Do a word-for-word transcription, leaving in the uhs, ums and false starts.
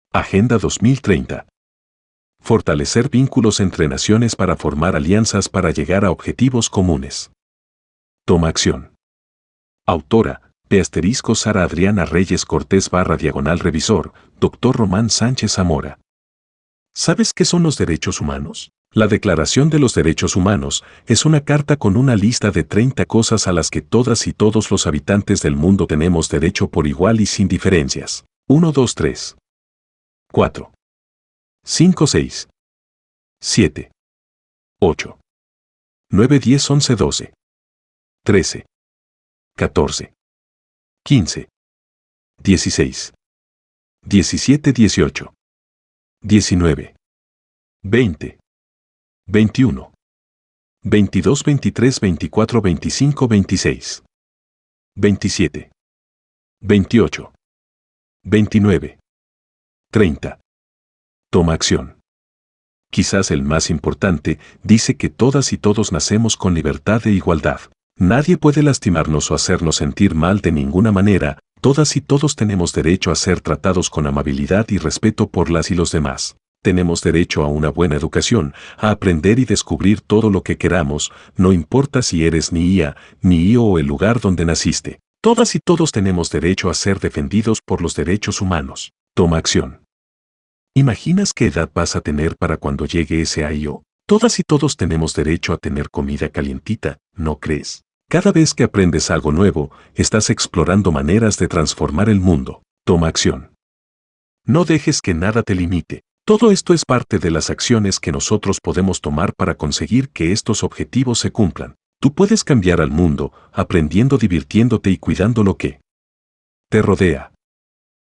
Agenda dos mil treinta. Fortalecer vínculos entre naciones para formar alianzas para llegar a objetivos comunes. Toma acción. Autora, P asterisco Sara Adriana Reyes Cortés barra diagonal revisor, doctor Román Sánchez Zamora. ¿Sabes qué son los derechos humanos? La Declaración de los Derechos Humanos es una carta con una lista de treinta cosas a las que todas y todos los habitantes del mundo tenemos derecho por igual y sin diferencias. uno, dos, tres. cuatro. cinco, seis. siete. ocho. nueve, diez, once, doce. trece. catorce. quince. dieciséis. diecisiete, dieciocho. diecinueve. veinte. veintiuno. veintidós, veintitrés, veinticuatro, veinticinco, veintiséis. veintisiete. veintiocho. veintinueve. treinta. Toma acción. Quizás el más importante, dice que todas y todos nacemos con libertad e igualdad. Nadie puede lastimarnos o hacernos sentir mal de ninguna manera. Todas y todos tenemos derecho a ser tratados con amabilidad y respeto por las y los demás. Tenemos derecho a una buena educación, a aprender y descubrir todo lo que queramos, no importa si eres ni I A, ni I O o el lugar donde naciste. Todas y todos tenemos derecho a ser defendidos por los derechos humanos. Toma acción. ¿Imaginas qué edad vas a tener para cuando llegue ese I O? Todas y todos tenemos derecho a tener comida calientita, ¿no crees? Cada vez que aprendes algo nuevo, estás explorando maneras de transformar el mundo. Toma acción. No dejes que nada te limite. Todo esto es parte de las acciones que nosotros podemos tomar para conseguir que estos objetivos se cumplan. Tú puedes cambiar al mundo, aprendiendo, divirtiéndote y cuidando lo que te rodea.